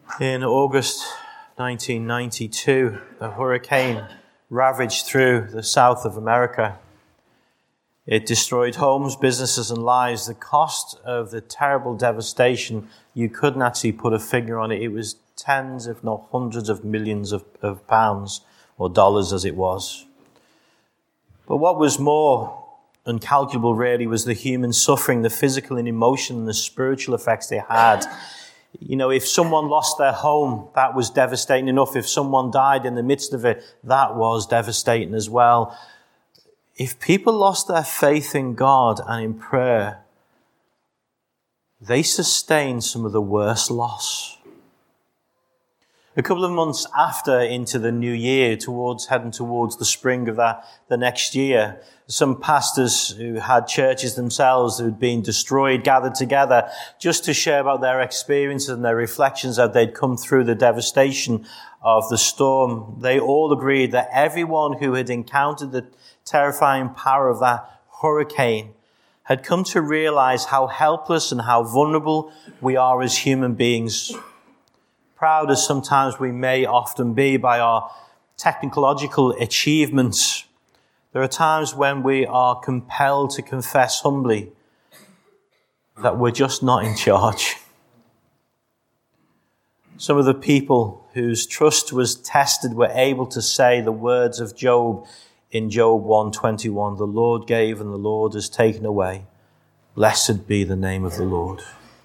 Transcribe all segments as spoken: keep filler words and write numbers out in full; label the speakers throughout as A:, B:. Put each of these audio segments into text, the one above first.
A: In August nineteen ninety-two, a hurricane ravaged through the south of America. It destroyed homes, businesses, and lives. The cost of the terrible devastation, you couldn't actually put a figure on it. It was tens, if not hundreds of millions of, of pounds, or dollars as it was. But what was more incalculable really was the human suffering, the physical and emotional and the spiritual effects they had. You know, if someone lost their home, that was devastating enough. If someone died in the midst of it, that was devastating as well. If people lost their faith in God and in prayer, they sustained some of the worst loss. A couple of months after, into the new year, towards heading towards the spring of that the next year, some pastors who had churches themselves who had been destroyed gathered together just to share about their experiences and their reflections as they'd come through the devastation of the storm. They all agreed that everyone who had encountered the terrifying power of that hurricane had come to realize how helpless and how vulnerable we are as human beings. Proud as sometimes we may often be by our technological achievements, there are times when we are compelled to confess humbly that we're just not in charge. Some of the people whose trust was tested were able to say the words of Job in Job one twenty-one, "The Lord gave and the Lord has taken away. Blessed be the name of the Lord."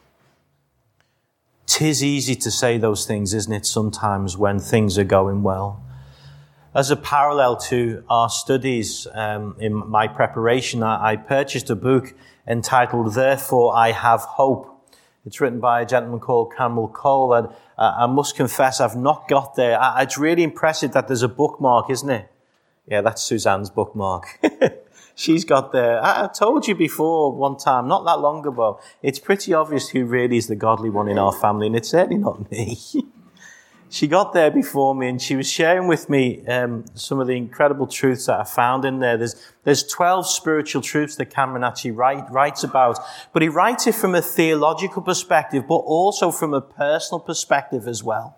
A: 'Tis easy to say those things, isn't it, sometimes when things are going well. As a parallel to our studies, um, in my preparation, I, I purchased a book entitled Therefore I Have Hope. It's written by a gentleman called Campbell Cole, and uh, I must confess I've not got there. I, it's really impressive that there's a bookmark, isn't it? Yeah, that's Suzanne's bookmark. She's got there. I, I told you before one time, not that long ago, it's pretty obvious who really is the godly one in our family, and it's certainly not me. She got there before me, and she was sharing with me um, some of the incredible truths that I found in there. There's there's twelve spiritual truths that Cameron actually write, writes about, but he writes it from a theological perspective, but also from a personal perspective as well.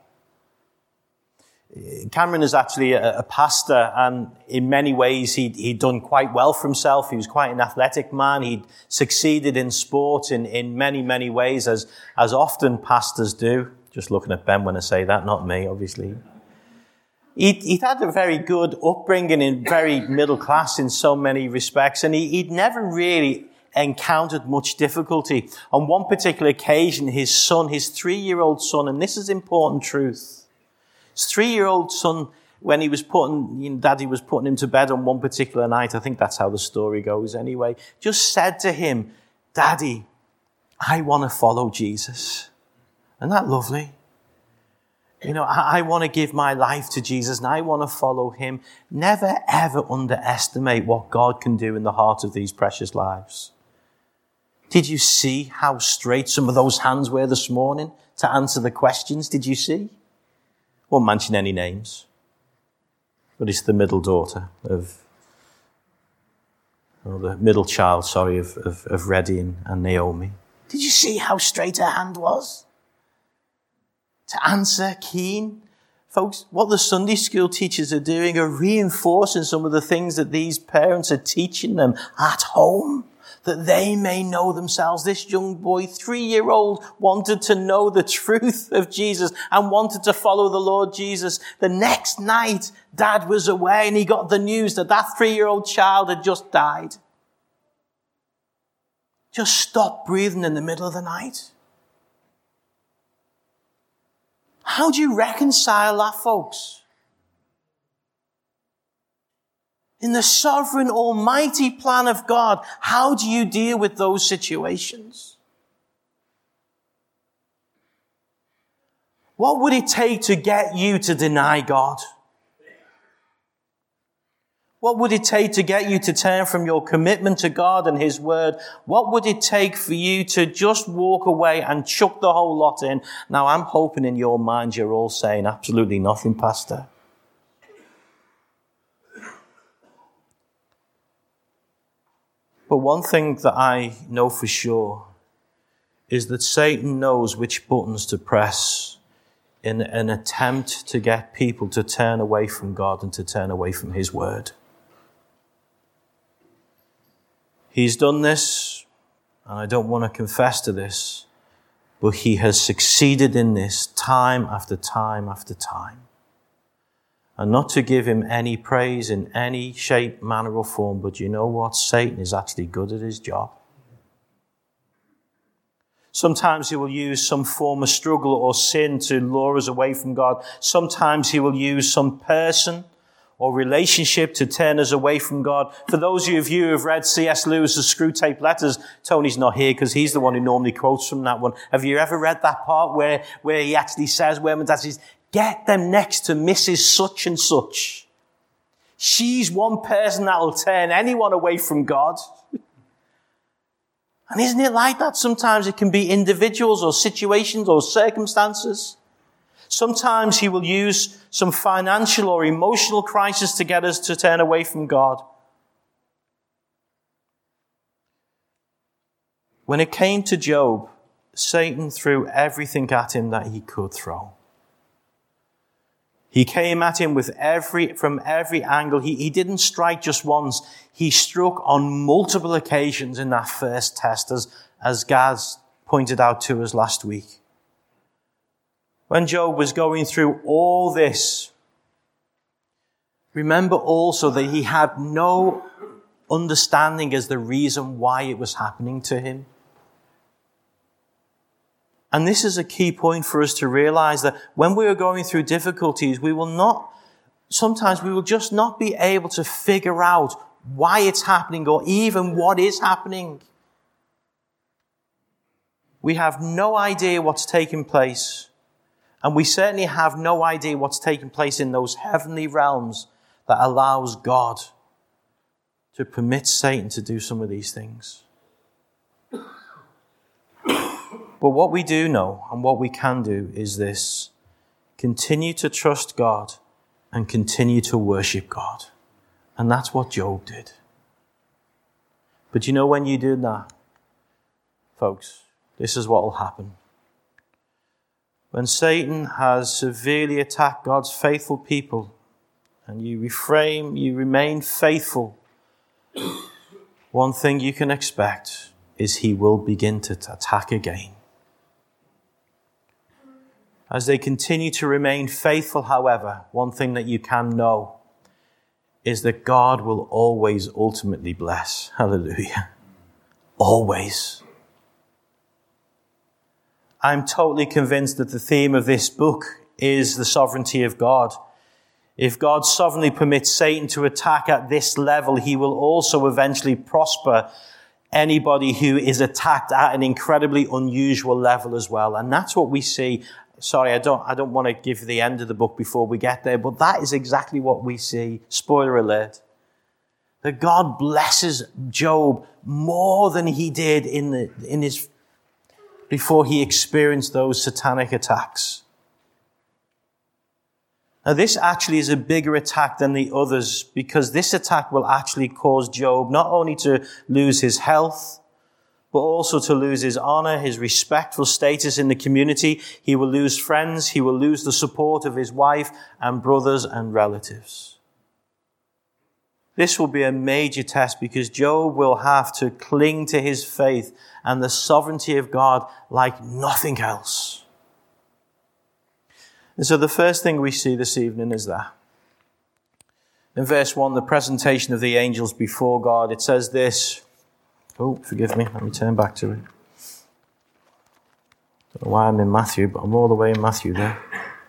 A: Cameron is actually a, a pastor, and in many ways he'd, he'd done quite well for himself. He was quite an athletic man. He'd succeeded in sport in, in many, many ways, as, as often pastors do. Just looking at Ben when I say that, not me, obviously. He'd, he'd had a very good upbringing and very middle class in so many respects, and he, he'd never really encountered much difficulty. On one particular occasion, his son, his three-year-old son, and this is important truth, his three-year-old son, when he was putting, you know, Daddy was putting him to bed on one particular night, I think that's how the story goes anyway, just said to him, "Daddy, I want to follow Jesus." Isn't that lovely? You know, I, I want to give my life to Jesus and I want to follow him. Never, ever underestimate what God can do in the heart of these precious lives. Did you see how straight some of those hands were this morning to answer the questions? Did you see? Won't mention any names, but it's the middle daughter of, or the middle child, sorry, of, of, of Reddy and, and Naomi. Did you see how straight her hand was? To answer, keen. Folks, what the Sunday school teachers are doing are reinforcing some of the things that these parents are teaching them at home, that they may know themselves. This young boy, three-year-old, wanted to know the truth of Jesus and wanted to follow the Lord Jesus. The next night, Dad was away and he got the news that that three-year-old child had just died. Just stopped breathing in the middle of the night. How do you reconcile that, folks? In the sovereign, almighty plan of God, how do you deal with those situations? What would it take to get you to deny God? What would it take to get you to turn from your commitment to God and his word? What would it take for you to just walk away and chuck the whole lot in? Now, I'm hoping in your mind you're all saying absolutely nothing, Pastor. But one thing that I know for sure is that Satan knows which buttons to press in an attempt to get people to turn away from God and to turn away from his word. He's done this, and I don't want to confess to this, but he has succeeded in this time after time after time. And not to give him any praise in any shape, manner, or form, but you know what? Satan is actually good at his job. Sometimes he will use some form of struggle or sin to lure us away from God. Sometimes he will use some person or relationship to turn us away from God. For those of you who have read C S Lewis's Screwtape Letters, Tony's not here because he's the one who normally quotes from that one. Have you ever read that part where, where he actually says, where my dad says, get them next to Missus Such and Such. She's one person that will turn anyone away from God. And isn't it like that? Sometimes it can be individuals or situations or circumstances. Sometimes he will use some financial or emotional crisis to get us to turn away from God. When it came to Job, Satan threw everything at him that he could throw. He came at him with every, from every angle. He, he didn't strike just once. He struck on multiple occasions in that first test, as, as Gaz pointed out to us last week. When Job was going through all this, remember also that he had no understanding as the reason why it was happening to him. And this is a key point for us to realize that when we are going through difficulties, we will not, sometimes we will just not be able to figure out why it's happening or even what is happening. We have no idea what's taking place. And we certainly have no idea what's taking place in those heavenly realms that allows God to permit Satan to do some of these things. But what we do know and what we can do is this: continue to trust God and continue to worship God. And that's what Job did. But you know, when you do that, folks, this is what will happen. When Satan has severely attacked God's faithful people and you refrain, you remain faithful, one thing you can expect is he will begin to attack again. As they continue to remain faithful, however, one thing that you can know is that God will always ultimately bless. Hallelujah. Always. I'm totally convinced that the theme of this book is the sovereignty of God. If God sovereignly permits Satan to attack at this level, he will also eventually prosper anybody who is attacked at an incredibly unusual level as well. And that's what we see. Sorry, I don't, I don't want to give the end of the book before we get there, but that is exactly what we see. Spoiler alert. That God blesses Job more than he did in the, in his, before he experienced those satanic attacks. Now, this actually is a bigger attack than the others, because this attack will actually cause Job not only to lose his health, but also to lose his honor, his respectful status in the community. He will lose friends. He will lose the support of his wife and brothers and relatives. This will be a major test, because Job will have to cling to his faith and the sovereignty of God like nothing else. And so the first thing we see this evening is that. In verse one, the presentation of the angels before God, it says this. Oh, forgive me. Let me turn back to it. Don't know why I'm in Matthew, but I'm all the way in Matthew there.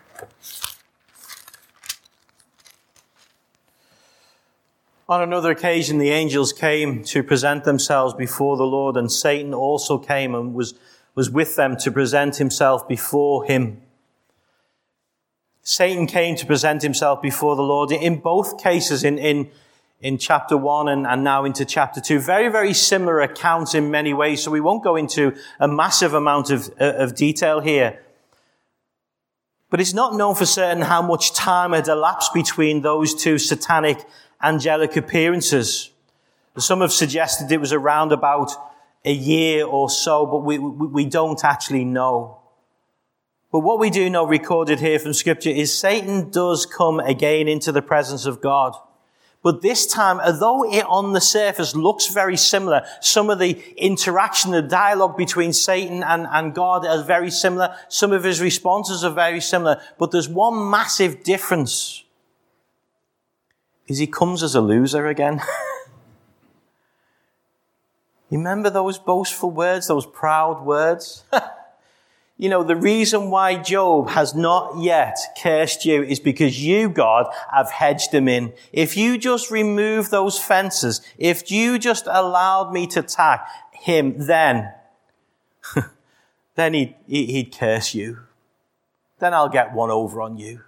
A: On another occasion, the angels came to present themselves before the Lord, and Satan also came and was, was with them to present himself before him. Satan came to present himself before the Lord. In both cases, in, in, in chapter one and, and now into chapter two, very, very similar accounts in many ways, so we won't go into a massive amount of, of detail here. But it's not known for certain how much time had elapsed between those two satanic angelic appearances. Some have suggested it was around about a year or so, but we, we, we don't actually know. But what we do know recorded here from Scripture is Satan does come again into the presence of God. But this time, although it on the surface looks very similar, some of the interaction, the dialogue between Satan and, and God are very similar. Some of his responses are very similar. But there's one massive difference. Is he comes as a loser again. You remember those boastful words, those proud words? You know, the reason why Job has not yet cursed you is because you, God, have hedged him in. If you just remove those fences, if you just allowed me to attack him, then, then he'd, he'd curse you. Then I'll get one over on you.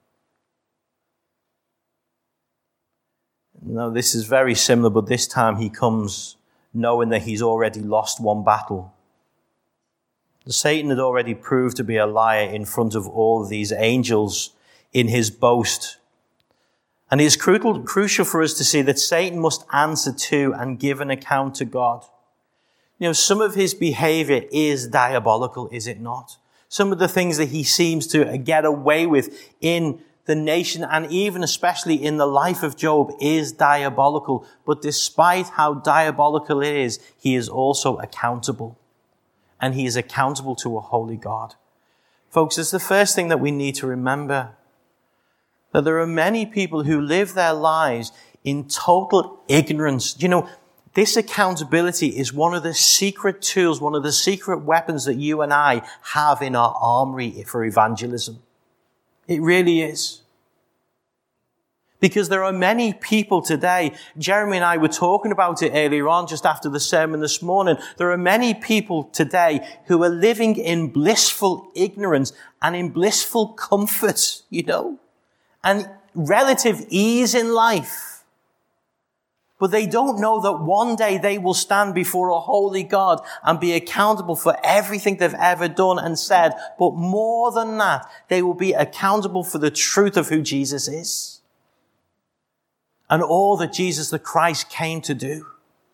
A: No, this is very similar, but this time he comes knowing that he's already lost one battle. Satan had already proved to be a liar in front of all of these angels in his boast. And it is crucial, crucial for us to see that Satan must answer to and give an account to God. You know, some of his behavior is diabolical, is it not? Some of the things that he seems to get away with in the nation and even especially in the life of Job is diabolical. But despite how diabolical it is, he is also accountable. And he is accountable to a holy God. Folks, it's the first thing that we need to remember. That there are many people who live their lives in total ignorance. You know, this accountability is one of the secret tools, one of the secret weapons that you and I have in our armory for evangelism. It really is. Because there are many people today, Jeremy and I were talking about it earlier on, just after the sermon this morning. There are many people today who are living in blissful ignorance and in blissful comfort, you know, and relative ease in life. But they don't know that one day they will stand before a holy God and be accountable for everything they've ever done and said. But more than that, they will be accountable for the truth of who Jesus is. And all that Jesus the Christ came to do.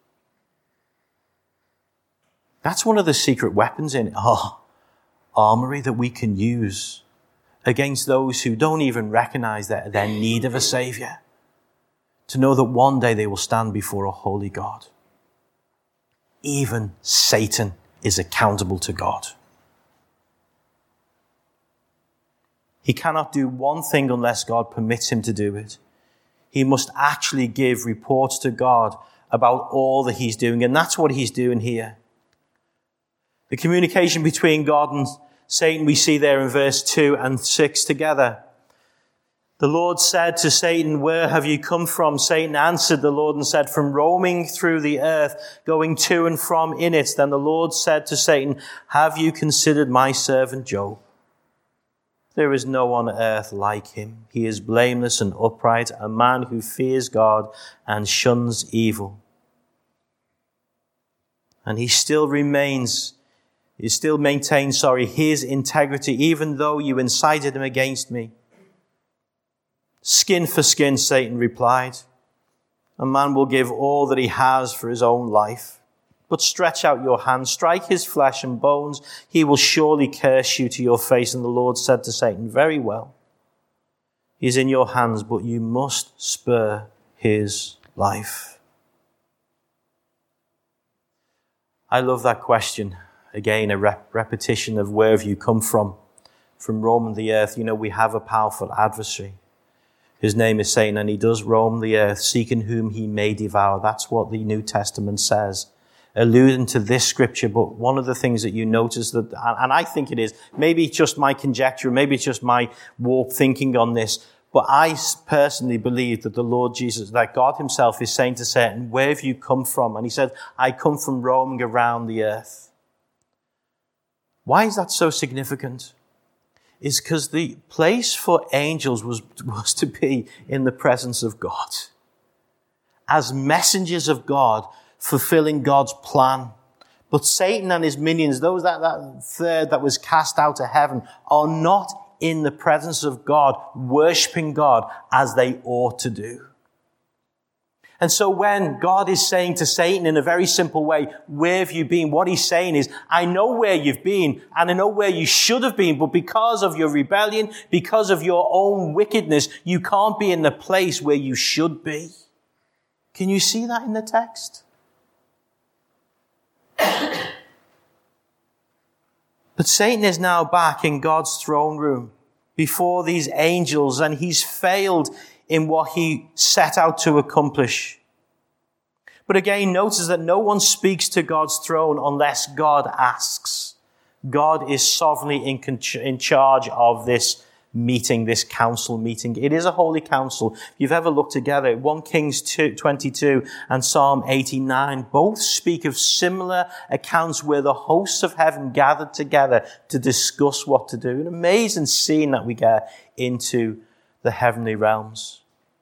A: That's one of the secret weapons in our armory that we can use against those who don't even recognize their, their need of a Savior. To know that one day they will stand before a holy God. Even Satan is accountable to God. He cannot do one thing unless God permits him to do it. He must actually give reports to God about all that he's doing. And that's what he's doing here. The communication between God and Satan we see there in verse two and six together. The Lord said to Satan, "Where have you come from?" Satan answered the Lord and said, "From roaming through the earth, going to and from in it." Then the Lord said to Satan, "Have you considered my servant Job? There is no one on earth like him. He is blameless and upright, a man who fears God and shuns evil." And he still remains, he still maintains, sorry, his integrity, even though you incited him against me. "Skin for skin," Satan replied. "A man will give all that he has for his own life. But stretch out your hand, strike his flesh and bones. He will surely curse you to your face." And the Lord said to Satan, "Very well. He is in your hands, but you must spare his life." I love that question. Again, a rep- repetition of where have you come from? From roaming the earth. You know, we have a powerful adversary. His name is Satan, and he does roam the earth, seeking whom he may devour. That's what the New Testament says, alluding to this scripture. But one of the things that you notice that, and I think it is, maybe it's just my conjecture, maybe it's just my warped thinking on this, but I personally believe that the Lord Jesus, that God himself is saying to Satan, "Where have you come from?" And he said, "I come from roaming around the earth." Why is that so significant? Is because the place for angels was, was to be in the presence of God. As messengers of God, fulfilling God's plan. But Satan and his minions, those that, that third that was cast out of heaven, are not in the presence of God, worshipping God as they ought to do. And so when God is saying to Satan in a very simple way, where have you been? What he's saying is, I know where you've been and I know where you should have been, but because of your rebellion, because of your own wickedness, you can't be in the place where you should be. Can you see that in the text? But Satan is now back in God's throne room before these angels, and he's failed in what he set out to accomplish. But again, notice that no one speaks to God's throne unless God asks. God is sovereignly in, con- in charge of this meeting, this council meeting. It is a holy council. If you've ever looked together, First Kings twenty-two and Psalm eighty-nine both speak of similar accounts where the hosts of heaven gathered together to discuss what to do. An amazing scene that we get into the heavenly realms.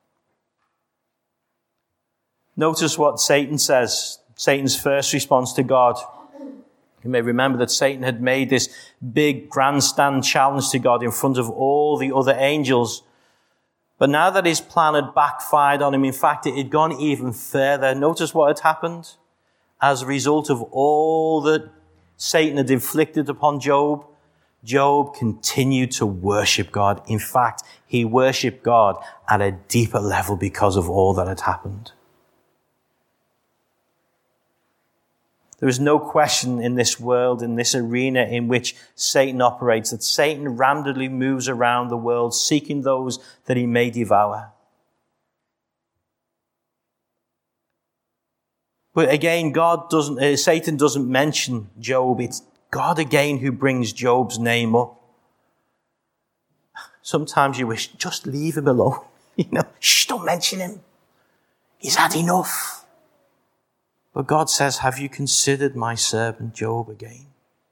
A: Notice what Satan says, Satan's first response to God. You may remember that Satan had made this big grandstand challenge to God in front of all the other angels. But now that his plan had backfired on him, in fact, it had gone even further. Notice what had happened. As a result of all that Satan had inflicted upon Job, Job continued to worship God. In fact, he worshiped God at a deeper level because of all that had happened. There is no question in this world, in this arena in which Satan operates, that Satan randomly moves around the world seeking those that he may devour. But again, God doesn't, uh, Satan doesn't mention Job. It's God again who brings Job's name up. Sometimes you wish, just leave him alone. You know, shh, don't mention him. He's had enough. But God says, have you considered my servant Job again?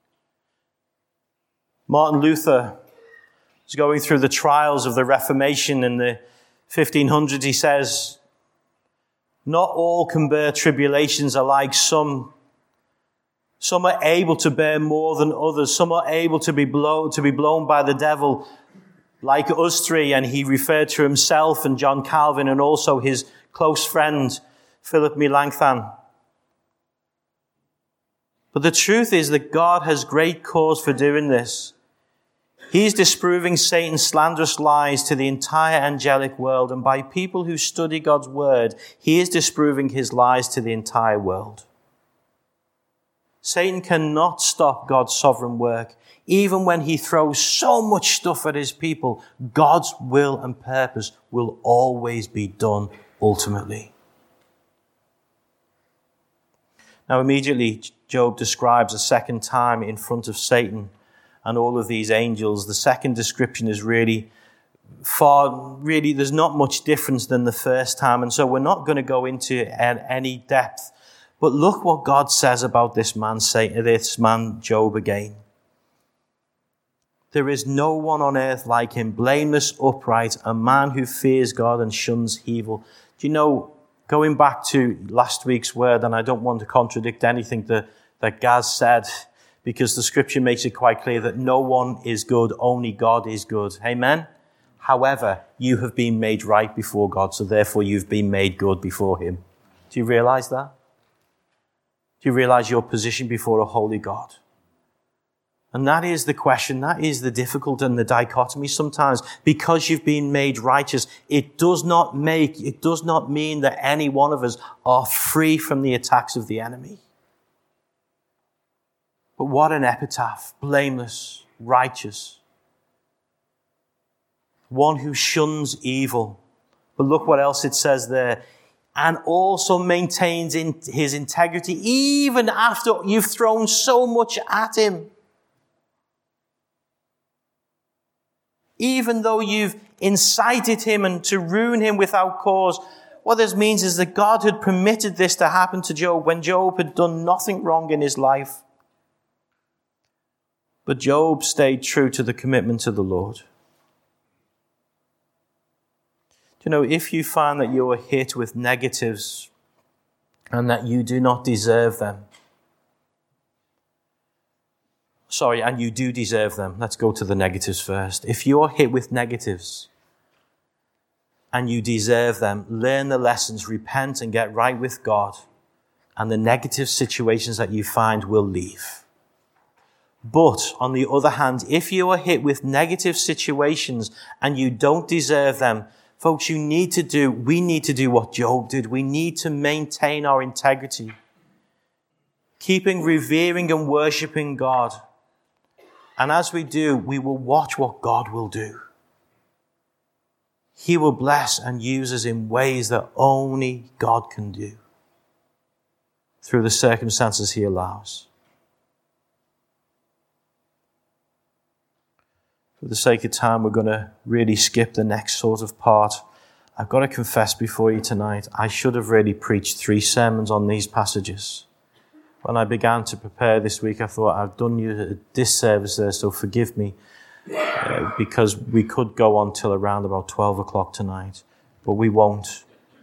A: Martin Luther was going through the trials of the Reformation in the fifteen hundreds. He says, not all can bear tribulations alike. Some, some are able to bear more than others. Some are able to be blown, to be blown by the devil like us three. And he referred to himself and John Calvin and also his close friend, Philip Melanchthon. But the truth is that God has great cause for doing this. He's disproving Satan's slanderous lies to the entire angelic world, and by people who study God's word, he is disproving his lies to the entire world. Satan cannot stop God's sovereign work. Even when he throws so much stuff at his people, God's will and purpose will always be done ultimately. Now immediately, Job describes a second time in front of Satan and all of these angels. The second description is really far, really, there's not much difference than the first time. And so we're not going to go into any depth. But look what God says about this man, Satan, this man, Job again. There is no one on earth like him, blameless, upright, a man who fears God and shuns evil. Do you know, going back to last week's word, and I don't want to contradict anything that, that Gaz said, because the scripture makes it quite clear that no one is good, only God is good. Amen? However, you have been made right before God, so therefore you've been made good before him. Do you realize that? Do you realize your position before a holy God? And that is the question, that is the difficult and the dichotomy sometimes. Because you've been made righteous, it does not make, it does not mean that any one of us are free from the attacks of the enemy. But what an epitaph, blameless, righteous. One who shuns evil. But look what else it says there. And also maintains in his integrity even after you've thrown so much at him. Even though you've incited him and to ruin him without cause. What this means is that God had permitted this to happen to Job when Job had done nothing wrong in his life. But Job stayed true to the commitment to the Lord. You know, if you find that you are hit with negatives and that you do not deserve them, sorry, and you do deserve them. Let's go to the negatives first. If you're hit with negatives, and you deserve them. Learn the lessons, repent and get right with God, and the negative situations that you find will leave. But on the other hand, if you are hit with negative situations and you don't deserve them, folks, you need to do, we need to do what Job did. We need to maintain our integrity, keeping revering and worshiping God. And as we do, we will watch what God will do. He will bless and use us in ways that only God can do through the circumstances he allows. For the sake of time, we're going to really skip the next sort of part. I've got to confess before you tonight, I should have really preached three sermons on these passages. When I began to prepare this week, I thought I've done you a disservice there, so forgive me, uh, because we could go on till around about twelve o'clock tonight, but we won't.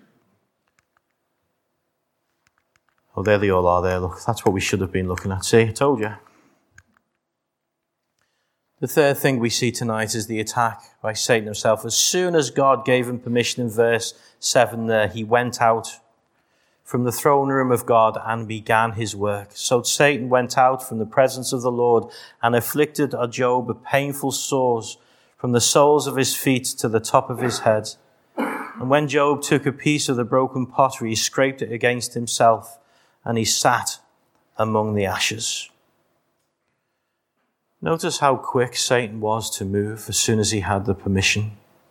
A: Oh, there they all are there. Look, that's what we should have been looking at. See, I told you. The third thing we see tonight is the attack by Satan himself. As soon as God gave him permission in verse seven there, he went out from the throne room of God and began his work. So Satan went out from the presence of the Lord and afflicted Job with painful sores from the soles of his feet to the top of his head. And when Job took a piece of the broken pottery, he scraped it against himself, and he sat among the ashes. Notice how quick Satan was to move as soon as he had the permission.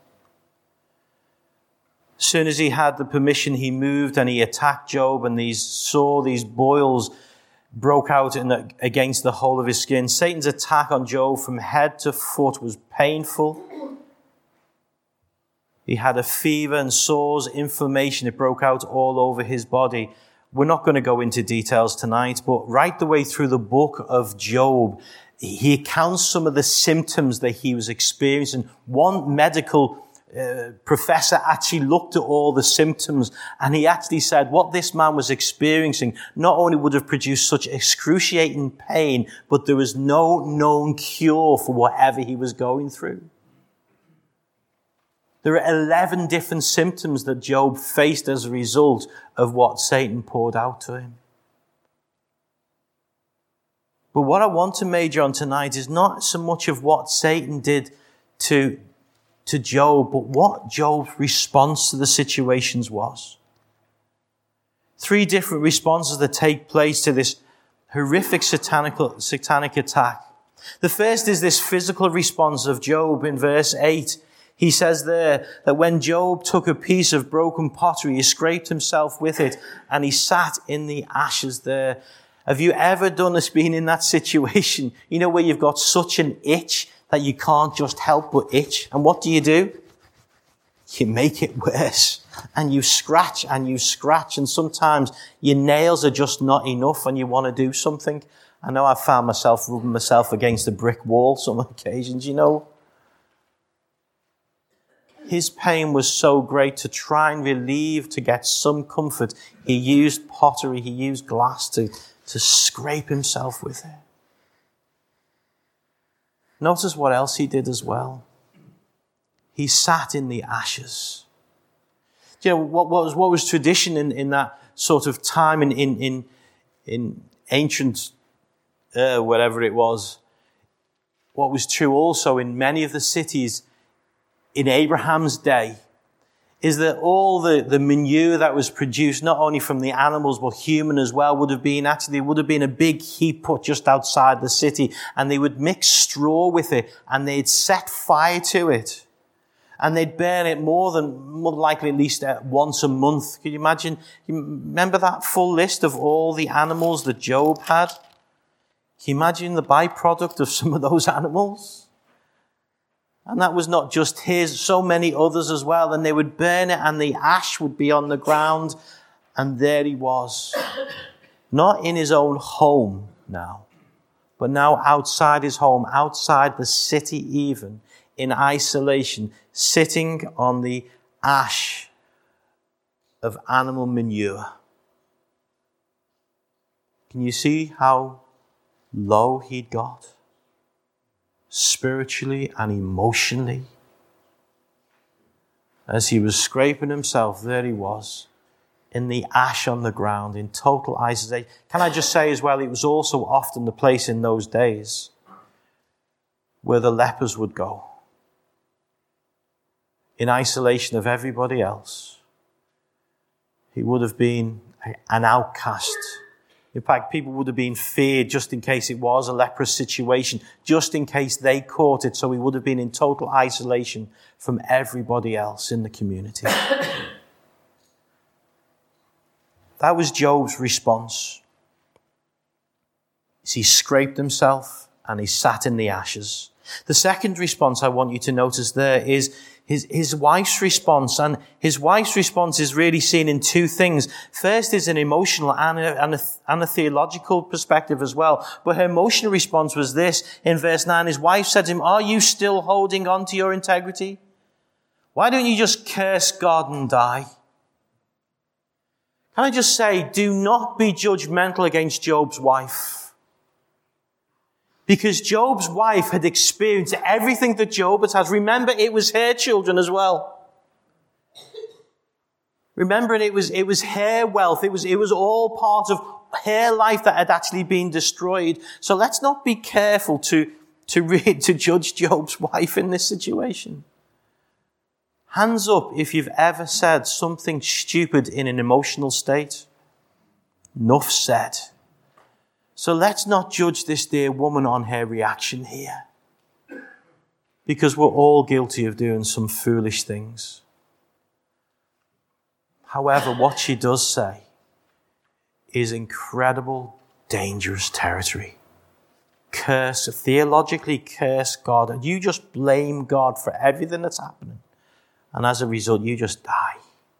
A: As soon as he had the permission, he moved and he attacked Job, and these sore, these boils broke out in the, against the whole of his skin. Satan's attack on Job from head to foot was painful. He had a fever and sores, inflammation. It broke out all over his body. We're not going to go into details tonight, but right the way through the book of Job, he accounts some of the symptoms that he was experiencing. One medical uh, professor actually looked at all the symptoms, and he actually said what this man was experiencing not only would have produced such excruciating pain, but there was no known cure for whatever he was going through. There are eleven different symptoms that Job faced as a result of what Satan poured out to him. But what I want to major on tonight is not so much of what Satan did to, to Job, but what Job's response to the situations was. Three different responses that take place to this horrific satanic, satanic attack. The first is this physical response of Job in verse eight. He says there that when Job took a piece of broken pottery, he scraped himself with it, and he sat in the ashes there. Have you ever done this, been in that situation, you know, where you've got such an itch that you can't just help but itch? And what do you do? You make it worse. And you scratch and you scratch, and sometimes your nails are just not enough and you want to do something. I know I've found myself rubbing myself against a brick wall some occasions, you know. His pain was so great, to try and relieve, to get some comfort, he used pottery, he used glass to to scrape himself with it. Notice what else he did as well. He sat in the ashes. You know, what, what was what was tradition in, in that sort of time in in in, in ancient uh, whatever it was. What was true also in many of the cities in Abraham's day is that all the, the manure that was produced, not only from the animals, but human as well, would have been actually, would have been a big heap put just outside the city, and they would mix straw with it, and they'd set fire to it, and they'd burn it more than, more than likely at least once a month. Can you imagine? You remember that full list of all the animals that Job had? Can you imagine the byproduct of some of those animals? And that was not just his, so many others as well. And they would burn it, and the ash would be on the ground. And there he was. Not in his own home now, but now outside his home, outside the city even, in isolation, sitting on the ash of animal manure. Can you see how low he'd got? Spiritually and emotionally. As he was scraping himself, there he was, in the ash on the ground, in total isolation. Can I just say as well, it was also often the place in those days where the lepers would go, in isolation of everybody else. He would have been an outcast. In fact, people would have been feared just in case it was a leprous situation, just in case they caught it. So he would have been in total isolation from everybody else in the community. That was Job's response. He scraped himself and he sat in the ashes. The second response I want you to notice there is his, his wife's response. And his wife's response is really seen in two things. First is an emotional and a, and, a, and a theological perspective as well. But her emotional response was this. In verse nine, his wife said to him, "Are you still holding on to your integrity? Why don't you just curse God and die?" Can I just say, do not be judgmental against Job's wife. Because Job's wife had experienced everything that Job has had. Remember, it was her children as well. Remember, it was, it was her wealth. It was, it was all part of her life that had actually been destroyed. So let's not be careful to, to read, to judge Job's wife in this situation. Hands up if you've ever said something stupid in an emotional state. Enough said. So let's not judge this dear woman on her reaction here. Because we're all guilty of doing some foolish things. However, what she does say is incredible, dangerous territory. Curse, theologically curse God. And you just blame God for everything that's happening. And as a result, you just die.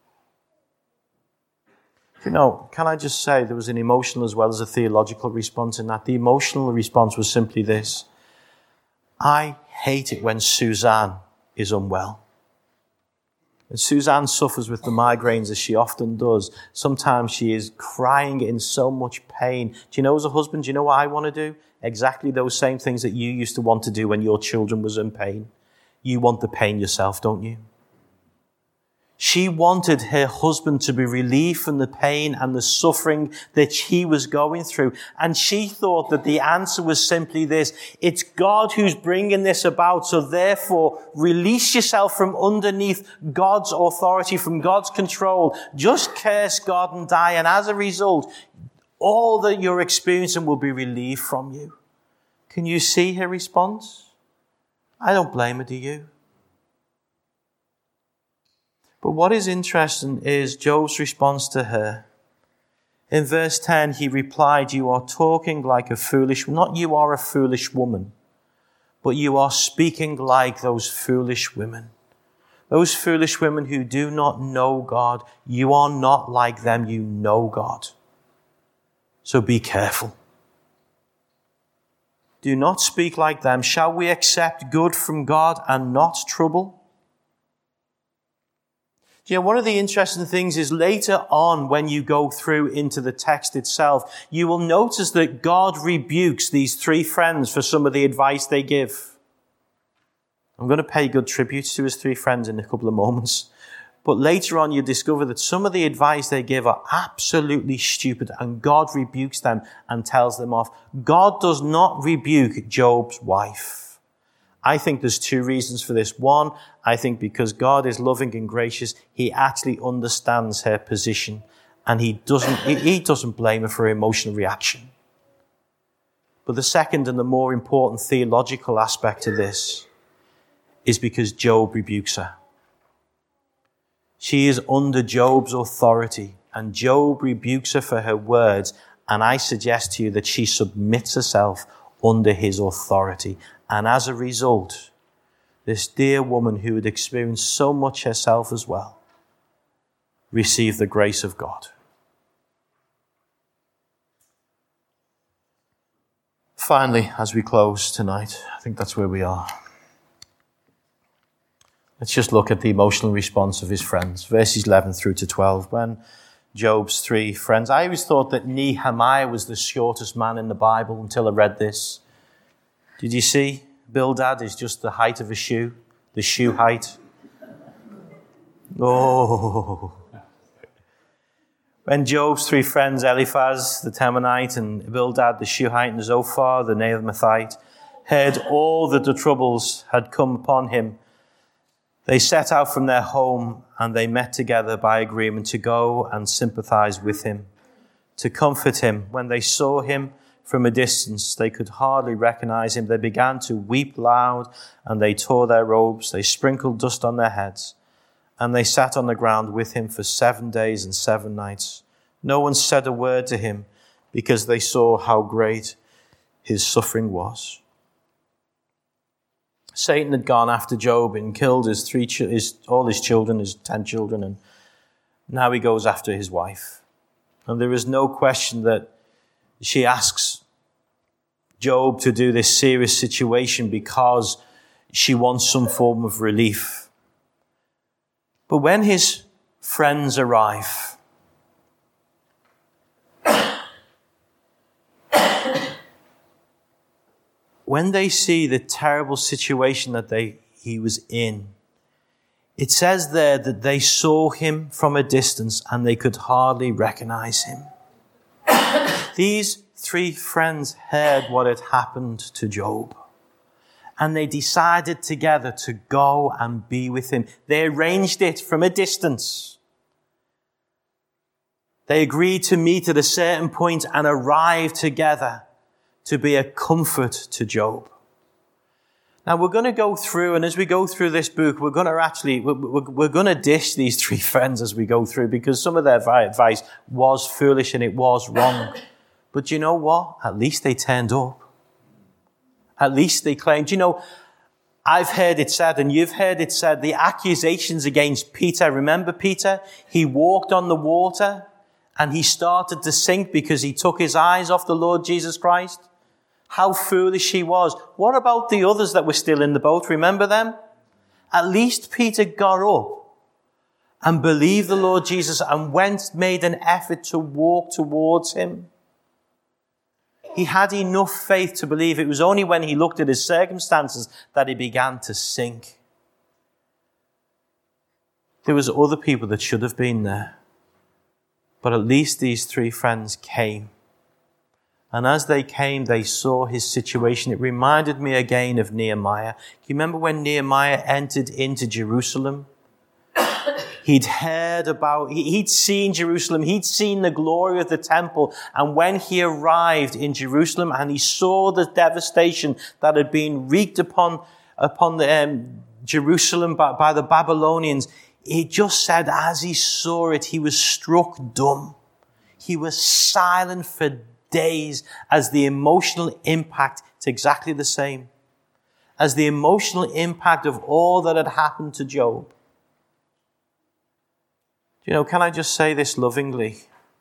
A: You know, can I just say there was an emotional as well as a theological response in that. The emotional response was simply this. I hate it when Suzanne is unwell. And Suzanne suffers with the migraines as she often does. Sometimes she is crying in so much pain. Do you know, as a husband, do you know what I want to do? Exactly those same things that you used to want to do when your children was in pain. You want the pain yourself, don't you? She wanted her husband to be relieved from the pain and the suffering that she was going through. And she thought that the answer was simply this. It's God who's bringing this about. So therefore, release yourself from underneath God's authority, from God's control. Just curse God and die. And as a result, all that you're experiencing will be relieved from you. Can you see her response? I don't blame her, do you? But what is interesting is Job's response to her. In verse ten, he replied, you are talking like a foolish, not you are a foolish woman, but you are speaking like those foolish women. Those foolish women who do not know God. You are not like them, you know God. So be careful. Do not speak like them. Shall we accept good from God and not trouble? You know, one of the interesting things is later on when you go through into the text itself, you will notice that God rebukes these three friends for some of the advice they give. I'm going to pay good tribute to his three friends in a couple of moments. But later on you discover that some of the advice they give are absolutely stupid and God rebukes them and tells them off. God does not rebuke Job's wife. I think there's two reasons for this. One, I think because God is loving and gracious, he actually understands her position and he doesn't, he doesn't blame her for her emotional reaction. But the second and the more important theological aspect of this is because Job rebukes her. She is under Job's authority and Job rebukes her for her words. And I suggest to you that she submits herself under his authority. And as a result, this dear woman who had experienced so much herself as well, received the grace of God. Finally, as we close tonight, I think that's where we are. Let's just look at the emotional response of his friends. Verses eleven through to twelve. When Job's three friends, I always thought that Nehemiah was the shortest man in the Bible until I read this. Did you see? Bildad is just the height of a shoe, the shoe height. Oh. When Job's three friends, Eliphaz the Temanite and Bildad the Shuhite and Zophar the Naamathite, heard all that the troubles had come upon him, they set out from their home and they met together by agreement to go and sympathize with him, to comfort him. When they saw him from a distance, they could hardly recognize him. They began to weep loud and they tore their robes. They sprinkled dust on their heads and they sat on the ground with him for seven days and seven nights. No one said a word to him because they saw how great his suffering was. Satan had gone after Job and killed his three, his, all his children, his ten children, and now he goes after his wife. And there is no question that she asks Job to do this serious situation because she wants some form of relief. But when his friends arrive, when they see the terrible situation that they he was in, it says there that they saw him from a distance and they could hardly recognize him. These three friends heard what had happened to Job, and they decided together to go and be with him. They arranged it from a distance. They agreed to meet at a certain point and arrive together to be a comfort to Job. Now we're going to go through, and as we go through this book, we're going to actually, we're, we're, we're going to dish these three friends as we go through, because some of their advice was foolish and it was wrong. But you know what? At least they turned up. At least they claimed. You know, I've heard it said, and you've heard it said, the accusations against Peter. Remember Peter? He walked on the water and he started to sink because he took his eyes off the Lord Jesus Christ. How foolish he was. What about the others that were still in the boat? Remember them? At least Peter got up and believed the Lord Jesus and went, made an effort to walk towards him. He had enough faith to believe. It was only when he looked at his circumstances that he began to sink. There was other people that should have been there. But at least these three friends came. And as they came, they saw his situation. It reminded me again of Nehemiah. Do you remember when Nehemiah entered into Jerusalem? He'd heard about, he'd seen Jerusalem, he'd seen the glory of the temple. And when he arrived in Jerusalem and he saw the devastation that had been wreaked upon, upon the, um, Jerusalem by, by the Babylonians, he just said as he saw it, he was struck dumb. He was silent for days as the emotional impact, it's exactly the same, as the emotional impact of all that had happened to Job. You know, can I just say this lovingly?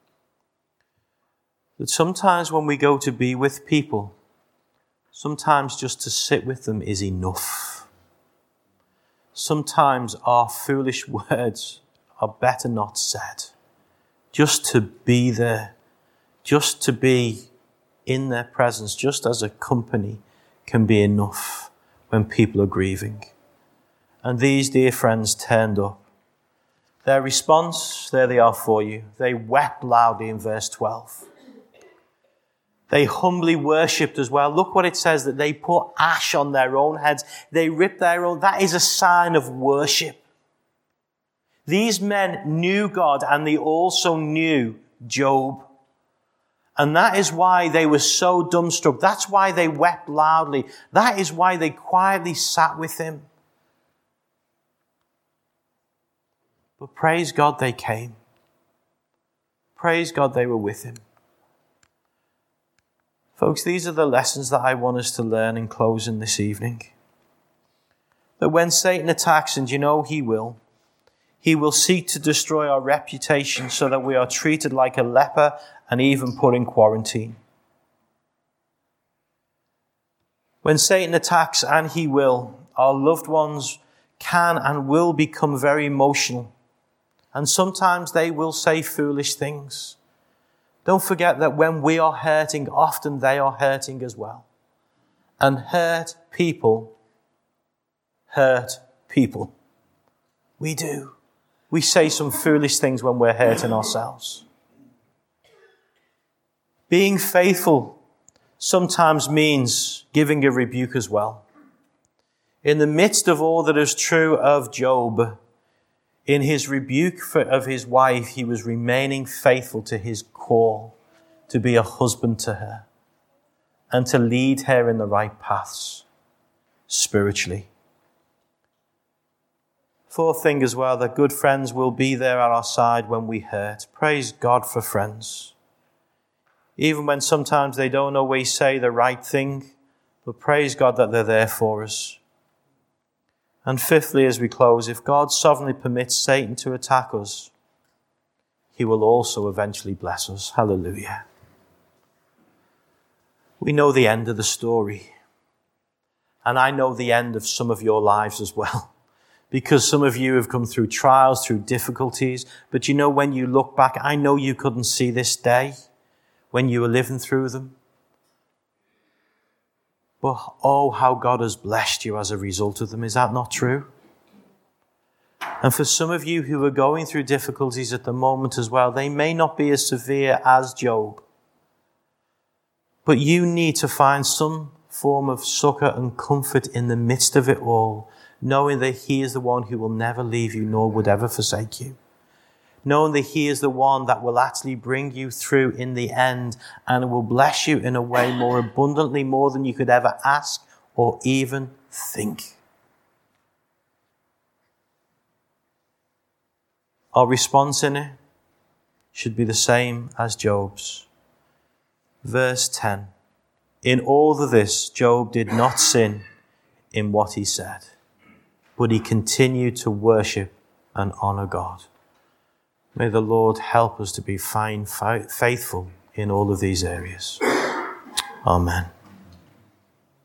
A: That sometimes when we go to be with people, sometimes just to sit with them is enough. Sometimes our foolish words are better not said. Just to be there, just to be in their presence, just as a company can be enough when people are grieving. And these dear friends turned up. Their response, there they are for you. They wept loudly in verse twelve. They humbly worshipped as well. Look what it says, that they put ash on their own heads. They ripped their own. That is a sign of worship. These men knew God and they also knew Job. And that is why they were so dumbstruck. That's why they wept loudly. That is why they quietly sat with him. But praise God they came. Praise God they were with him. Folks, these are the lessons that I want us to learn in closing this evening. That when Satan attacks, and you know he will, he will seek to destroy our reputation so that we are treated like a leper and even put in quarantine. When Satan attacks, and he will, our loved ones can and will become very emotional. And sometimes they will say foolish things. Don't forget that when we are hurting, often they are hurting as well. And hurt people hurt people. We do. We say some foolish things when we're hurting ourselves. Being faithful sometimes means giving a rebuke as well. In the midst of all that is true of Job, in his rebuke for, of his wife, he was remaining faithful to his call to be a husband to her and to lead her in the right paths spiritually. Fourth thing as well, that good friends will be there at our side when we hurt. Praise God for friends. Even when sometimes they don't always say the right thing, but praise God that they're there for us. And fifthly, as we close, if God sovereignly permits Satan to attack us, he will also eventually bless us. Hallelujah. We know the end of the story. And I know the end of some of your lives as well. Because some of you have come through trials, through difficulties. But you know, when you look back, I know you couldn't see this day when you were living through them. But oh, how God has blessed you as a result of them. Is that not true? And for some of you who are going through difficulties at the moment as well, they may not be as severe as Job. But you need to find some form of succor and comfort in the midst of it all, knowing that he is the one who will never leave you nor would ever forsake you. Knowing that he is the one that will actually bring you through in the end and will bless you in a way more abundantly, more than you could ever ask or even think. Our response in it should be the same as Job's. Verse ten. In all of this, Job did not sin in what he said, but he continued to worship and honor God. May the Lord help us to be fine, faithful in all of these areas. Amen.